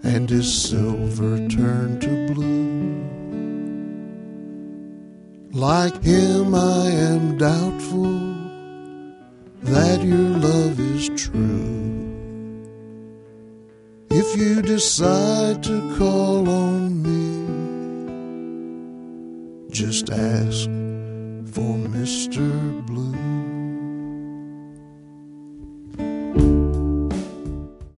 and his silver turned to blue. Like him I am doubtful that your love is true. If you decide to call on me, just ask for Mr. Blue.